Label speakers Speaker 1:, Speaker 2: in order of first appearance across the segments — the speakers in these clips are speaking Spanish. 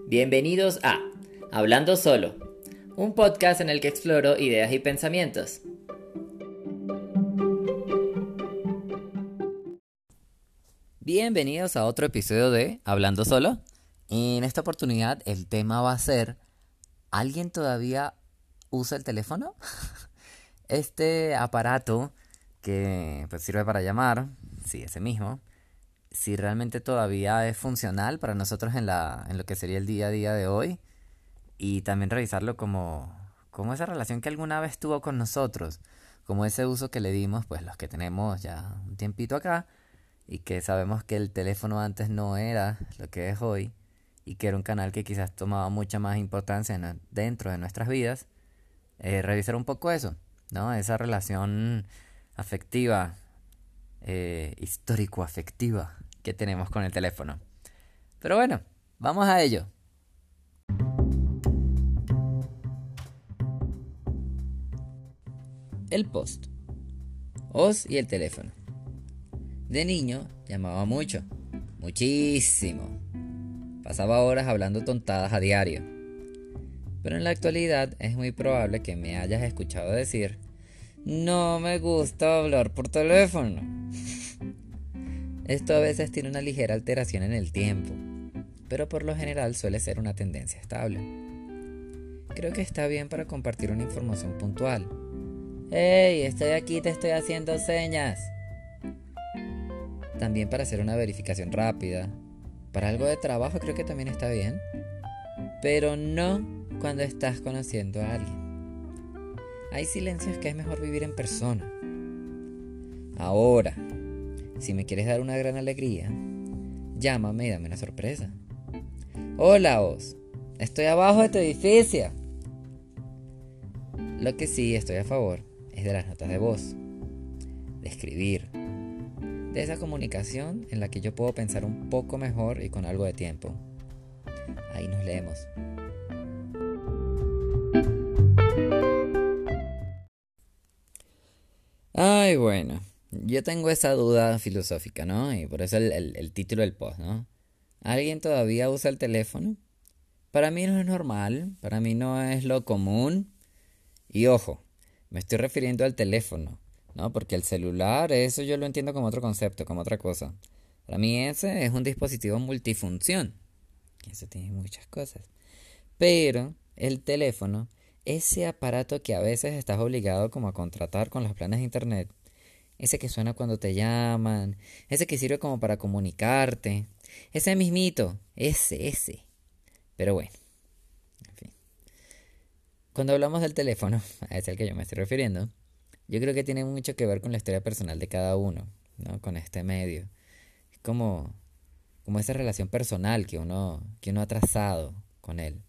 Speaker 1: Bienvenidos a Hablando Solo, un podcast en el que exploro ideas y pensamientos. Bienvenidos a otro episodio de Hablando Solo. En esta oportunidad el tema va a ser: ¿alguien todavía usa el teléfono? Este aparato que pues sirve para llamar, sí, ese mismo, si realmente todavía es funcional para nosotros en lo que sería el día a día de hoy, y también revisarlo como esa relación que alguna vez tuvo con nosotros, como ese uso que le dimos pues los que tenemos ya un tiempito acá y que sabemos que el teléfono antes no era lo que es hoy y que era un canal que quizás tomaba mucha más importancia dentro de nuestras vidas. Revisar un poco eso, ¿no? Esa relación afectiva, histórico-afectiva que tenemos con el teléfono. Pero bueno, vamos a ello. El post. Oz y el teléfono. De niño llamaba mucho, muchísimo. Pasaba horas hablando tontadas a diario. Pero en la actualidad es muy probable que me hayas escuchado decir: no me gusta hablar por teléfono. Esto a veces tiene una ligera alteración en el tiempo, pero por lo general suele ser una tendencia estable. Creo que está bien para compartir una información puntual. ¡Hey! Estoy aquí, te estoy haciendo señas. También para hacer una verificación rápida. Para algo de trabajo creo que también está bien. Pero no cuando estás conociendo a alguien. Hay silencios que es mejor vivir en persona. Ahora, si me quieres dar una gran alegría, llámame y dame una sorpresa. Hola, Oz. Estoy abajo de tu edificio. Lo que sí estoy a favor es de las notas de voz, de escribir, de esa comunicación en la que yo puedo pensar un poco mejor y con algo de tiempo. Ahí nos leemos. Ay, bueno, yo tengo esa duda filosófica, ¿no? Y por eso el título del post, ¿no? ¿Alguien todavía usa el teléfono? Para mí no es normal, para mí no es lo común. Y ojo, me estoy refiriendo al teléfono, ¿no? Porque el celular, eso yo lo entiendo como otro concepto, como otra cosa. Para mí ese es un dispositivo multifunción. Eso tiene muchas cosas. Pero el teléfono, ese aparato que a veces estás obligado como a contratar con los planes de internet, ese que suena cuando te llaman, ese que sirve como para comunicarte, ese mismito, ese. Pero bueno, en fin. Cuando hablamos del teléfono, a ese al que yo me estoy refiriendo, yo creo que tiene mucho que ver con la historia personal de cada uno, ¿no? Con este medio. Es como esa relación personal que uno ha trazado con él.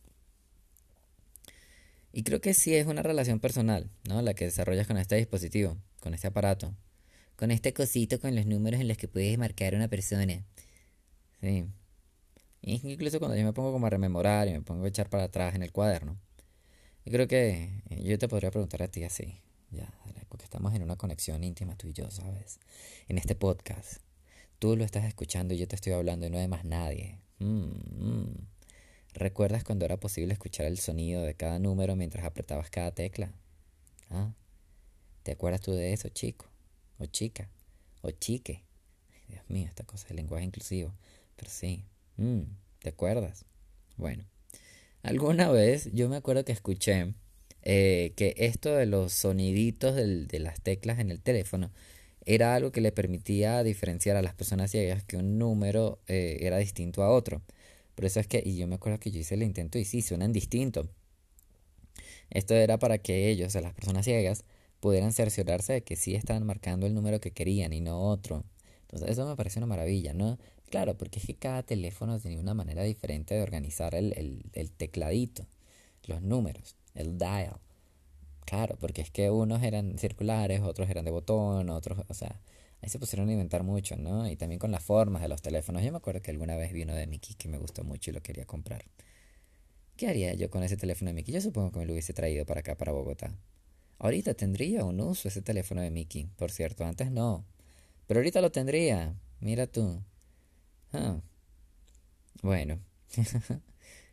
Speaker 1: Y creo que sí es una relación personal, ¿no? La que desarrollas con este dispositivo, con este aparato, con este cosito con los números en los que puedes marcar a una persona. Sí. Y incluso cuando yo me pongo como a rememorar y me pongo a echar para atrás en el cuaderno, yo creo que yo te podría preguntar a ti así, ya, porque estamos en una conexión íntima tú y yo, ¿sabes? En este podcast. Tú lo estás escuchando y yo te estoy hablando y no hay más nadie. ¿Recuerdas cuando era posible escuchar el sonido de cada número mientras apretabas cada tecla? ¿Ah? ¿Te acuerdas tú de eso, chico? O chica. O chique. Ay, Dios mío, esta cosa del lenguaje inclusivo. Pero sí. ¿Te acuerdas? Bueno. Alguna vez yo me acuerdo que escuché que esto de los soniditos de las teclas en el teléfono era algo que le permitía diferenciar a las personas ciegas que un número era distinto a otro. Por eso es que, y yo me acuerdo que yo hice el intento y sí, suenan distinto. Esto era para que ellos, o las personas ciegas, pudieran cerciorarse de que sí estaban marcando el número que querían y no otro. Entonces eso me parece una maravilla, ¿no? Claro, porque es que cada teléfono tenía una manera diferente de organizar el tecladito, los números, el dial. Claro, porque es que unos eran circulares, otros eran de botón, otros, o sea, ahí se pusieron a inventar mucho, ¿no? Y también con las formas de los teléfonos. Yo me acuerdo que alguna vez vi uno de Mickey que me gustó mucho y lo quería comprar. ¿Qué haría yo con ese teléfono de Mickey? Yo supongo que me lo hubiese traído para acá, para Bogotá. Ahorita tendría un uso ese teléfono de Mickey, por cierto, antes no. Pero ahorita lo tendría, mira tú. Ah, bueno,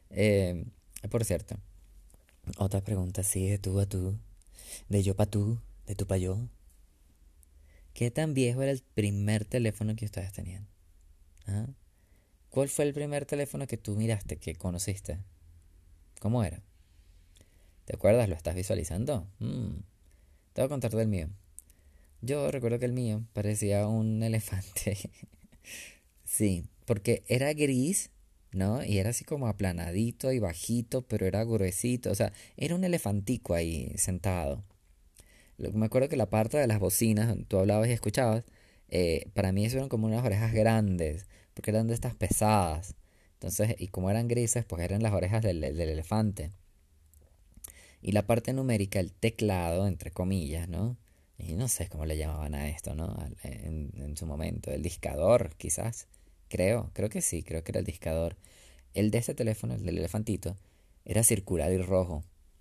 Speaker 1: Eh, por cierto, otra pregunta así de tú a tú, de yo pa' tú, de tú pa' yo. ¿Qué tan viejo era el primer teléfono que ustedes tenían? ¿Ah? ¿Cuál fue el primer teléfono que tú miraste, que conociste? ¿Cómo era? ¿Te acuerdas? ¿Lo estás visualizando? Te voy a contar del mío. Yo recuerdo que el mío parecía un elefante. Sí, porque era gris, ¿no? Y era así como aplanadito y bajito, pero era gruesito. O sea, era un elefantico ahí sentado. Me acuerdo que la parte de las bocinas, donde tú hablabas y escuchabas, para mí eso eran como unas orejas grandes, porque eran de estas pesadas. Entonces, y como eran grises, pues eran las orejas del elefante. Y la parte numérica, el teclado, entre comillas, ¿no? Y no sé cómo le llamaban a esto, ¿no? En su momento, el discador, quizás. Creo que sí, creo que era el discador. El de este teléfono, el del elefantito, era circular y rojo.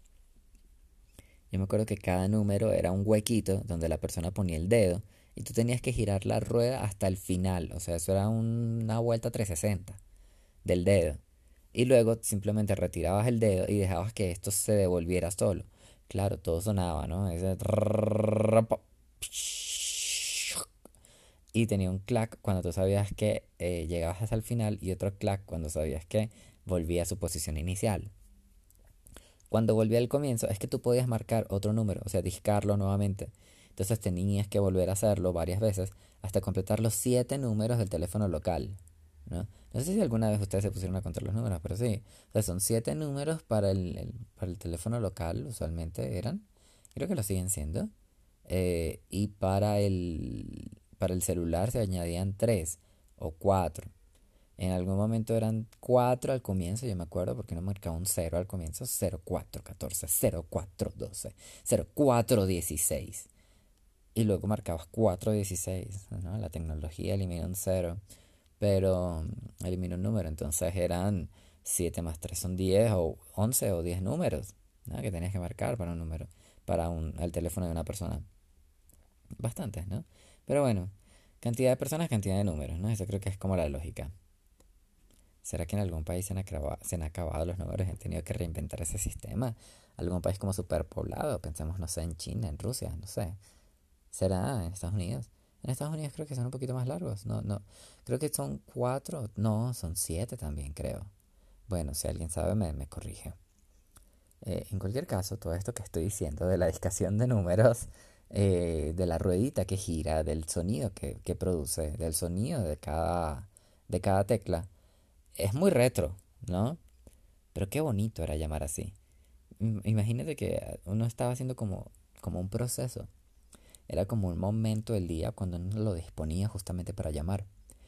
Speaker 1: Yo me acuerdo que cada número era un huequito donde la persona ponía el dedo y tú tenías que girar la rueda hasta el final. O sea, eso era una vuelta 360 del dedo. Y luego simplemente retirabas el dedo y dejabas que esto se devolviera solo. Claro, todo sonaba, ¿no? Y tenía un clac cuando tú sabías que llegabas hasta el final y otro clac cuando sabías que volvía a su posición inicial. Cuando volvía al comienzo es que tú podías marcar otro número, o sea, discarlo nuevamente. Entonces tenías que volver a hacerlo varias veces hasta completar los 7 números del teléfono local, ¿no? No sé si alguna vez ustedes se pusieron a contar los números, pero sí. O sea, son 7 números para para el teléfono local, usualmente eran. Creo que lo siguen siendo. Y para el celular se añadían 3 o 4. En algún momento eran 4 al comienzo, yo me acuerdo, porque no marcaba un 0 al comienzo. 0414, 0412, 0416. Y luego marcabas 416, ¿no? La tecnología eliminó un 0, pero eliminó un número. Entonces eran 7 más 3 son 10 o 11 o 10 números, ¿no? Que tenías que marcar para un número, para el teléfono de una persona. Bastantes, ¿no? Pero bueno, cantidad de personas, cantidad de números, ¿no? Eso creo que es como la lógica. ¿Será que en algún país se han acabado los números y han tenido que reinventar ese sistema? ¿Algún país como superpoblado? Pensemos, no sé, en China, en Rusia, no sé. ¿Será en Estados Unidos? En Estados Unidos creo que son un poquito más largos. No, no. Creo que son 4. No, son 7 también, creo. Bueno, si alguien sabe, me corrige. En cualquier caso, todo esto que estoy diciendo de la discación de números, de la ruedita que gira, del sonido que produce, del sonido de cada tecla, es muy retro, ¿no? Pero qué bonito era llamar así. Imagínate que uno estaba haciendo como un proceso. Era como un momento del día cuando uno lo disponía justamente para llamar.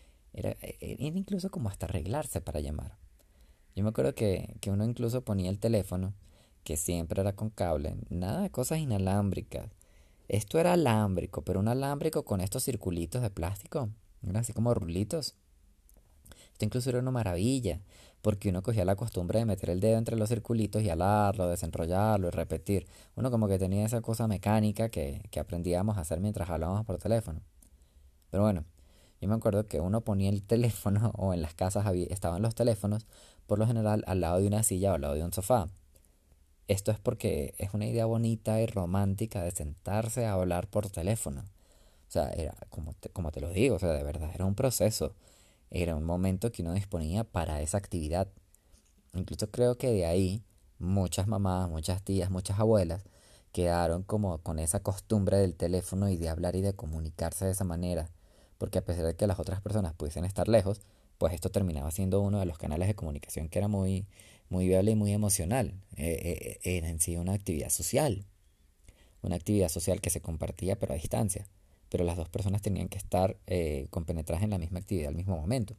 Speaker 1: Era incluso como hasta arreglarse para llamar. Yo me acuerdo que uno incluso ponía el teléfono, que siempre era con cable, nada de cosas inalámbricas. Esto era alámbrico, pero un alámbrico con estos circulitos de plástico, eran así como rulitos. Esto incluso era una maravilla, porque uno cogía la costumbre de meter el dedo entre los circulitos y alarlo, desenrollarlo y repetir. Uno como que tenía esa cosa mecánica que aprendíamos a hacer mientras hablábamos por teléfono. Pero bueno, yo me acuerdo que uno ponía el teléfono, o en las casas estaban los teléfonos, por lo general al lado de una silla o al lado de un sofá. Esto es porque es una idea bonita y romántica de sentarse a hablar por teléfono. O sea, era como te lo digo, o sea, de verdad, era un proceso. Era un momento que uno disponía para esa actividad. Incluso creo que de ahí muchas mamás, muchas tías, muchas abuelas quedaron como con esa costumbre del teléfono y de hablar y de comunicarse de esa manera. Porque a pesar de que las otras personas pudiesen estar lejos, pues esto terminaba siendo uno de los canales de comunicación que era muy, muy viable y muy emocional. Era en sí una actividad social. Una actividad social que se compartía pero a distancia. Pero las dos personas tenían que estar compenetradas en la misma actividad al mismo momento.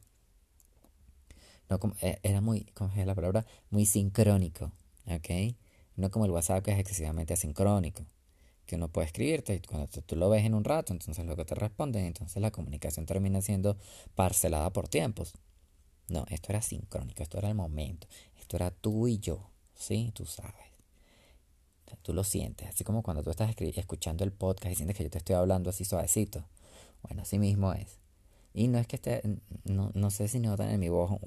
Speaker 1: No, era muy, ¿cómo es la palabra? Muy sincrónico, ¿ok? No como el WhatsApp, que es excesivamente asincrónico, que uno puede escribirte y cuando tú lo ves en un rato, entonces luego te responden, entonces la comunicación termina siendo parcelada por tiempos. No, esto era sincrónico, esto era el momento, esto era tú y yo, ¿sí? Tú sabes. O sea, tú lo sientes, así como cuando tú estás escuchando el podcast y sientes que yo te estoy hablando así suavecito. Bueno, así mismo es. Y no es que esté, no sé si notan en mi voz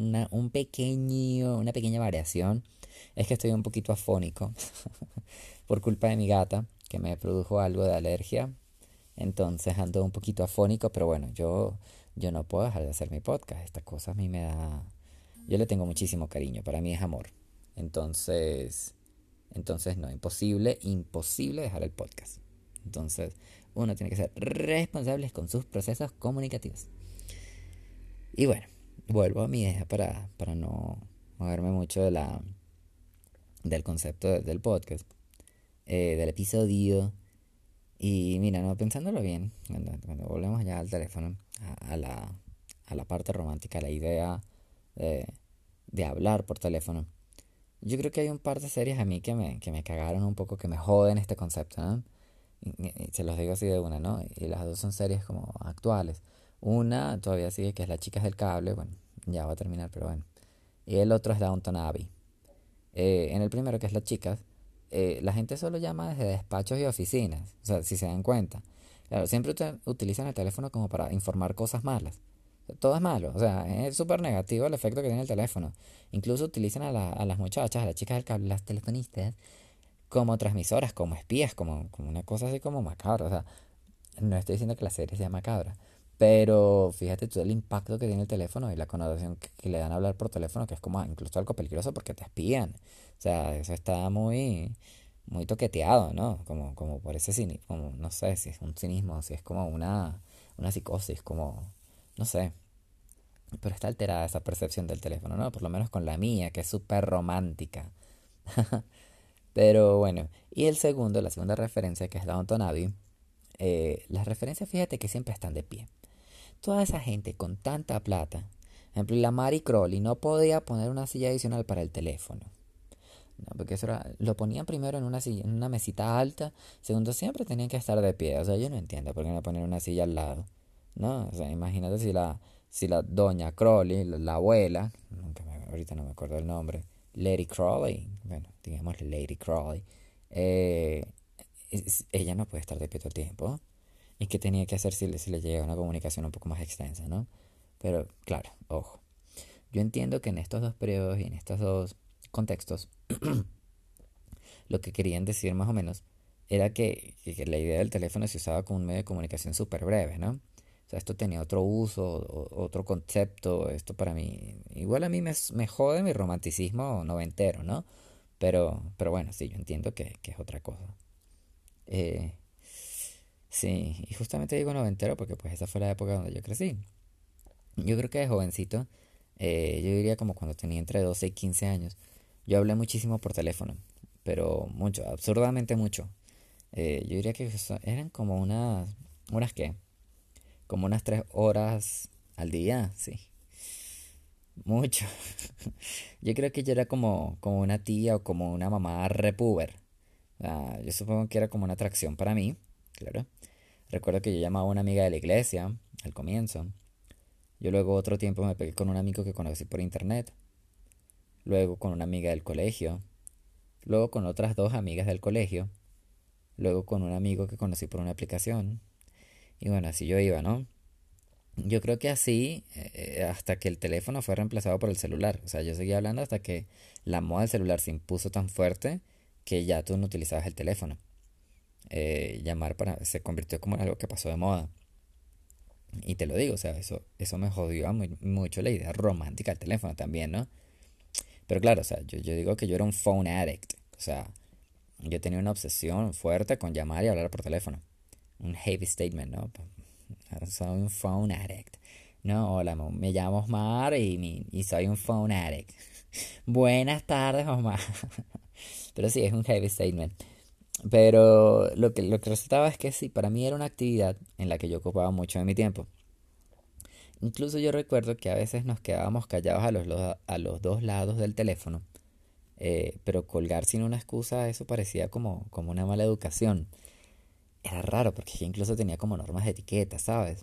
Speaker 1: una pequeña variación. Es que estoy un poquito afónico por culpa de mi gata, que me produjo algo de alergia. Entonces ando un poquito afónico, pero bueno, yo no puedo dejar de hacer mi podcast. Esta cosa a mí me da... Yo le tengo muchísimo cariño, para mí es amor. Entonces, entonces no, imposible dejar el podcast. Entonces, uno tiene que ser responsable con sus procesos comunicativos. Y bueno, vuelvo a mi idea para no moverme mucho del concepto del podcast, del episodio. Y mira, no pensándolo bien, cuando volvemos ya al teléfono, a la parte romántica, la idea de, de hablar por teléfono. Yo creo que hay un par de series a mí que me cagaron un poco, que me joden este concepto, ¿no? Y se los digo así de una, ¿no? Y las dos son series como actuales. Una todavía sigue, que es Las Chicas del Cable, bueno, ya va a terminar, pero bueno. Y el otro es Downton Abbey. En el primero, que es Las Chicas, la gente solo llama desde despachos y oficinas, o sea, si se dan cuenta. Claro, siempre utilizan el teléfono como para informar cosas malas. Todo es malo, o sea, es súper negativo el efecto que tiene el teléfono. Incluso utilizan a las muchachas, a las chicas del cable, las telefonistas, como transmisoras, como espías, como una cosa así como macabra. O sea, no estoy diciendo que la serie sea macabra, pero fíjate tú el impacto que tiene el teléfono y la connotación que le dan a hablar por teléfono, que es como incluso algo peligroso porque te espían. O sea, eso está muy toqueteado, ¿no? Como por ese cine, como no sé si es un cinismo, si es como una psicosis, como, no sé. Pero está alterada esa percepción del teléfono, ¿no? Por lo menos con la mía, que es súper romántica. Pero bueno, y la segunda referencia, que es Downton Abbey, las referencias, fíjate que siempre están de pie. Toda esa gente con tanta plata, por ejemplo, la Mary Crowley no podía poner una silla adicional para el teléfono. No, porque eso lo ponían primero en una silla, en una mesita alta, segundo siempre tenían que estar de pie. O sea, yo no entiendo por qué no poner una silla al lado. ¿No? O sea, imagínate si la doña Crowley, la abuela, ahorita no me acuerdo el nombre, Lady Crowley, bueno, digamos Lady Crowley, eh, ella no puede estar de pie todo el tiempo. ¿Y qué tenía que hacer si le llega una comunicación un poco más extensa, ¿no? Pero claro, ojo. Yo entiendo que en estos dos periodos y en estos dos contextos, lo que querían decir más o menos era que la idea del teléfono se usaba como un medio de comunicación súper breve, ¿no? O sea, esto tenía otro uso, otro concepto. Esto para mí, igual a mí me jode mi romanticismo noventero, ¿no? Pero bueno, sí, yo entiendo que es otra cosa. Eh, sí, y justamente digo noventero porque pues esa fue la época donde yo crecí. Yo creo que de jovencito, yo diría como cuando tenía entre 12 y 15 años, yo hablé muchísimo por teléfono, pero mucho, absurdamente mucho. Yo diría que eran como ¿unas qué? Como unas 3 horas al día, sí, mucho. Yo creo que yo era como una tía o como una mamá repuber. Yo supongo que era como una atracción para mí, claro. Recuerdo que yo llamaba a una amiga de la iglesia al comienzo. Yo luego otro tiempo me pegué con un amigo que conocí por internet. Luego con una amiga del colegio. Luego con otras dos amigas del colegio. Luego con un amigo que conocí por una aplicación. Y bueno, así yo iba, ¿no? Yo creo que así hasta que el teléfono fue reemplazado por el celular. O sea, yo seguía hablando hasta que la moda del celular se impuso tan fuerte que ya tú no utilizabas el teléfono. Llamar se convirtió como en algo que pasó de moda. Y te lo digo, o sea, eso me jodió mucho la idea romántica del teléfono también, ¿no? Pero claro, o sea, yo digo que yo era un phone addict. O sea, yo tenía una obsesión fuerte con llamar y hablar por teléfono. Un heavy statement, ¿no? Soy un phone addict. No, hola, me llamo Osmar y soy un phone addict. Buenas tardes, Osmar. Pero sí, es un heavy statement. Pero lo que resultaba es que sí, para mí era una actividad en la que yo ocupaba mucho de mi tiempo. Incluso yo recuerdo que a veces nos quedábamos callados a los dos lados del teléfono, pero colgar sin una excusa, eso parecía como una mala educación. Era raro porque yo incluso tenía como normas de etiqueta, ¿sabes?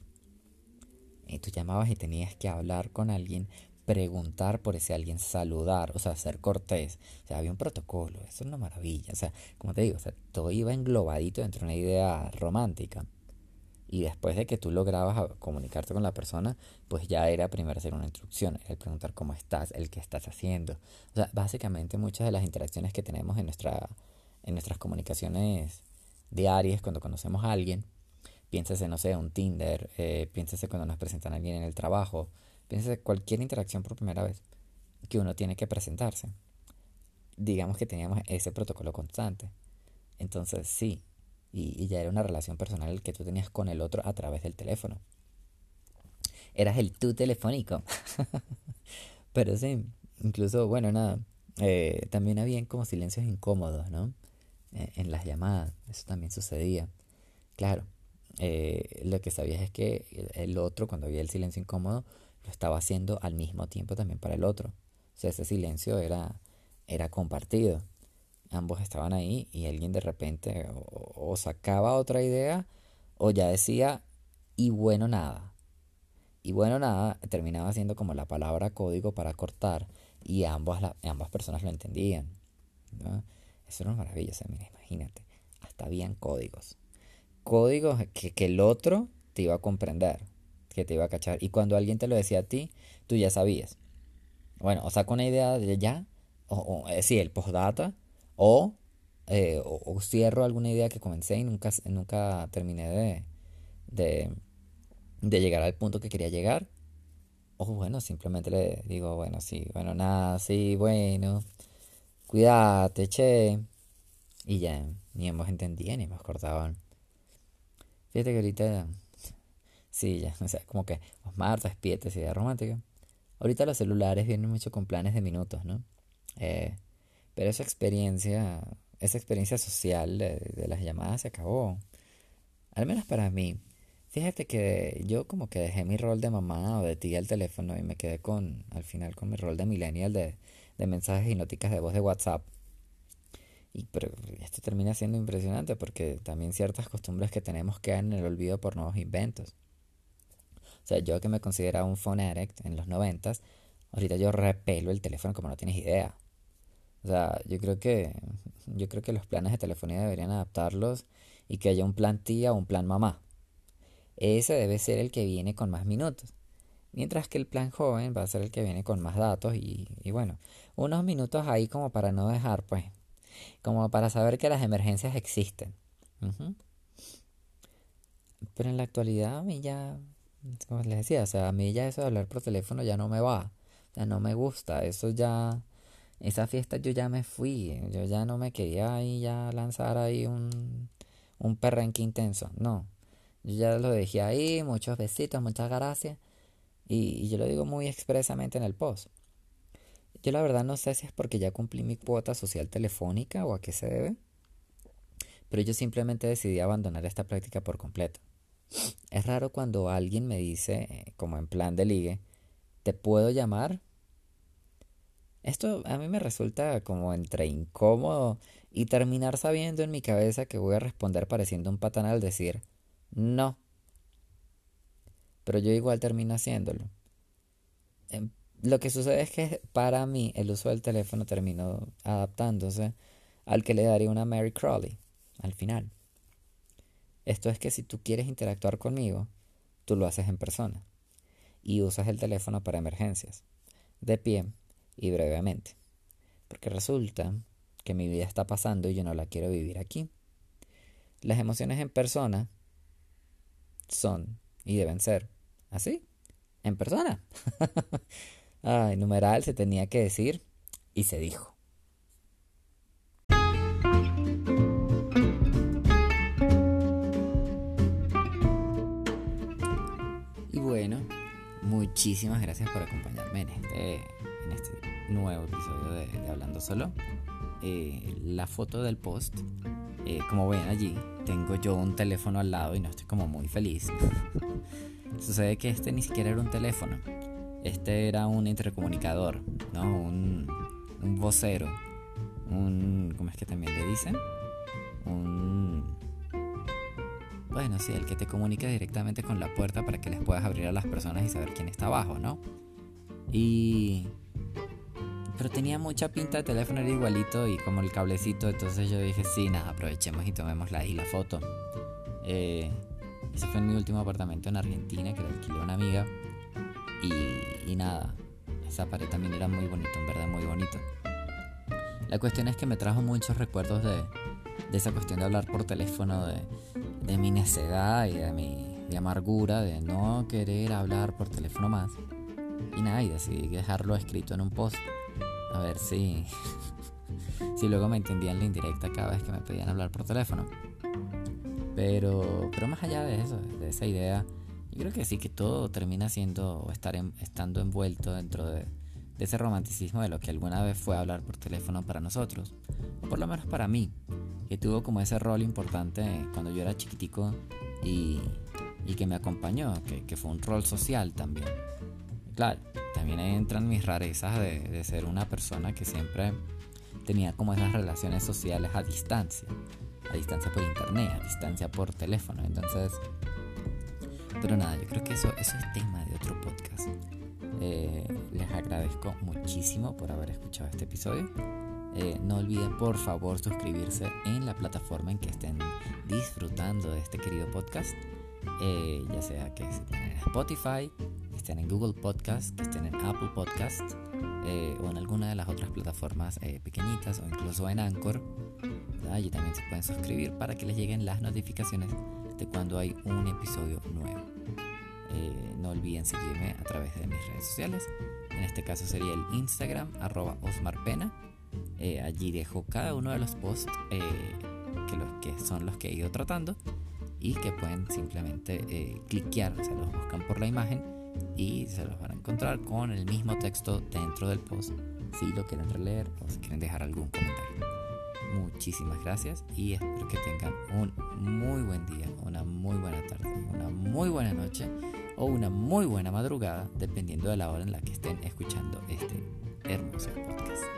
Speaker 1: Y tú llamabas y tenías que hablar con alguien, preguntar por ese alguien, saludar, o sea, ser cortés. O sea, había un protocolo, eso es una maravilla. O sea, como te digo, o sea, todo iba englobadito dentro de una idea romántica. Y después de que tú lograbas comunicarte con la persona, pues ya era primero hacer una instrucción, era el preguntar cómo estás, el qué estás haciendo. O sea, básicamente muchas de las interacciones que tenemos en nuestras comunicaciones diarias cuando conocemos a alguien, piénsese, no sé, un Tinder, piénsese cuando nos presentan a alguien en el trabajo, piénsese cualquier interacción por primera vez que uno tiene que presentarse. Digamos que teníamos ese protocolo constante. Entonces sí, y ya era una relación personal que tú tenías con el otro a través del teléfono. Eras el tú telefónico. Pero sí, incluso, bueno, nada, también habían como silencios incómodos, ¿no? En las llamadas, eso también sucedía. Claro, lo que sabías es que el otro, cuando había el silencio incómodo, lo estaba haciendo al mismo tiempo también para el otro. O sea, ese silencio era compartido. Ambos estaban ahí y alguien de repente o sacaba otra idea o ya decía, y bueno, nada. Y bueno, nada, terminaba siendo como la palabra código para cortar y ambas personas lo entendían, ¿no? Eso era una maravilla, o sea, mira, imagínate, hasta habían códigos. Códigos que el otro te iba a comprender, que te iba a cachar. Y cuando alguien te lo decía a ti, tú ya sabías. Bueno, o saco una idea de ya, sí, el postdata, o cierro alguna idea que comencé y nunca terminé de, de llegar al punto que quería llegar. O bueno, simplemente le digo, bueno, sí, bueno, nada, sí, bueno, cuídate, che. Y ya, ni ambos entendían ni nos cortaban. Fíjate que ahorita, sí, ya, o sea, como que Osmar, despídete, esa idea romántica. Ahorita los celulares vienen mucho con planes de minutos, ¿no? Eh, pero esa experiencia social de las llamadas se acabó. Al menos para mí. Fíjate que yo como que dejé mi rol de mamá o de tía al teléfono y me quedé al final con mi rol de millennial de mensajes y noticas de voz de WhatsApp. Pero esto termina siendo impresionante porque también ciertas costumbres que tenemos quedan en el olvido por nuevos inventos. O sea, yo que me consideraba un phone addict en los noventas, ahorita yo repelo el teléfono como no tienes idea. O sea, yo creo que los planes de telefonía deberían adaptarlos y que haya un plan tía o un plan mamá. Ese debe ser el que viene con más minutos. Mientras que el plan joven va a ser el que viene con más datos y bueno, unos minutos ahí como para no dejar, pues, como para saber que las emergencias existen. Ujú. Pero en la actualidad a mí ya, como les decía, o sea, a mí ya eso de hablar por teléfono ya no me va. O sea, no me gusta. Eso ya, esa fiesta yo ya me fui. Yo ya no me quería ahí ya lanzar ahí un perrenque intenso. No. Yo ya lo dejé ahí, muchos besitos, muchas gracias. Y yo lo digo muy expresamente en el post. Yo la verdad no sé si es porque ya cumplí mi cuota social telefónica o a qué se debe, pero yo simplemente decidí abandonar esta práctica por completo. Es raro cuando alguien me dice, como en plan de ligue, ¿te puedo llamar? Esto a mí me resulta como entre incómodo y terminar sabiendo en mi cabeza que voy a responder pareciendo un patán al decir no, pero yo igual termino haciéndolo. Lo que sucede es que para mí el uso del teléfono terminó adaptándose al que le daría una Mary Crawley al final. Esto es que si tú quieres interactuar conmigo, tú lo haces en persona y usas el teléfono para emergencias, de pie y brevemente. Porque resulta que mi vida está pasando y yo no la quiero vivir aquí. Las emociones en persona son y deben ser así, en persona. Ay, numeral se tenía que decir y se dijo. Y bueno, muchísimas gracias por acompañarme en este nuevo episodio de Hablando Solo. La foto del post, como ven allí, tengo yo un teléfono al lado y no estoy como muy feliz. Sucede que este ni siquiera era un teléfono. Este era un intercomunicador, ¿no? Un vocero. ¿Cómo es que también le dicen? Un... Bueno, sí, el que te comunica directamente con la puerta para que les puedas abrir a las personas y saber quién está abajo, ¿no? Y... Pero tenía mucha pinta de teléfono, era igualito y como el cablecito, entonces yo dije, sí, nada, aprovechemos y tomémosla ahí la foto. Ese fue en mi último apartamento en Argentina, que lo alquilé a una amiga. Y nada, esa pared también era muy bonito, en verdad muy bonito. La cuestión es que me trajo muchos recuerdos de esa cuestión de hablar por teléfono, de mi necedad y de mi amargura de no querer hablar por teléfono más. Y nada, y decidí dejarlo escrito en un post, a ver si luego me entendían la indirecta cada vez que me pedían hablar por teléfono. Pero más allá de eso, de esa idea, yo creo que sí, que todo termina siendo o estando envuelto dentro de ese romanticismo de lo que alguna vez fue hablar por teléfono para nosotros, o por lo menos para mí, que tuvo como ese rol importante cuando yo era chiquitico y que me acompañó, que fue un rol social también. Claro, también entran mis rarezas de ser una persona que siempre tenía como esas relaciones sociales a distancia por internet, a distancia por teléfono. Entonces, pero nada, yo creo que eso es tema de otro podcast. Les agradezco muchísimo por haber escuchado este episodio. No olviden por favor suscribirse en la plataforma en que estén disfrutando de este querido podcast, ya sea que estén en Spotify, que estén en Google Podcast, que estén en Apple Podcast, o en alguna de las otras plataformas pequeñitas, o incluso en Anchor. Allí también se pueden suscribir para que les lleguen las notificaciones de cuando hay un episodio nuevo. No olviden seguirme a través de mis redes sociales. En este caso sería el Instagram @osmarpena. Allí dejo cada uno de los posts que son los que he ido tratando, y que pueden simplemente cliquear, o sea, los buscan por la imagen y se los van a encontrar con el mismo texto dentro del post, si lo quieren releer o si quieren dejar algún comentario. Muchísimas gracias y espero que tengan un muy buen día, una muy buena tarde, una muy buena noche o una muy buena madrugada, dependiendo de la hora en la que estén escuchando este hermoso podcast.